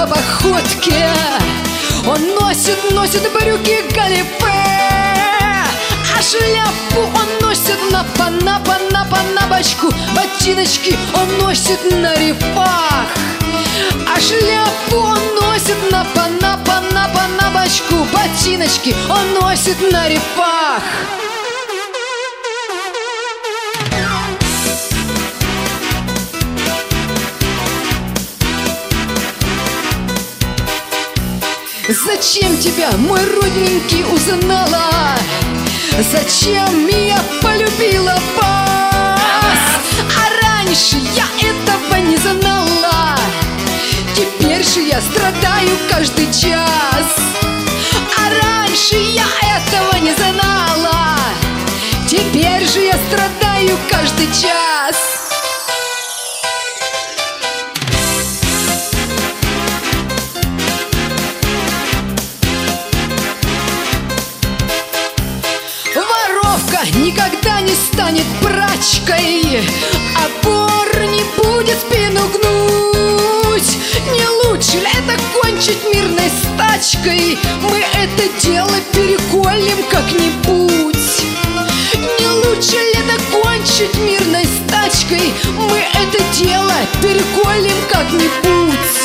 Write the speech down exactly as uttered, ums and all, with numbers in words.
по походке. Он носит, носит брюки галифе, а шляпу он носит на панапа, на панабочку. Ботиночки он носит на рифах, а шляпу он носит на панапа, на панабочку. Ботиночки он носит на рифах. Зачем тебя, мой родненький, узнала? Зачем меня полюбила вас? А раньше я этого не знала. Теперь же я страдаю каждый час. А раньше я этого не знала. Теперь же я страдаю каждый час. Никогда не станет прачкой, а вор не будет спину гнуть. Не лучше ли это кончить мирной стачкой? Мы это дело переколем как-нибудь. Не лучше ли это кончить мирной стачкой? Мы это дело переколем как-нибудь.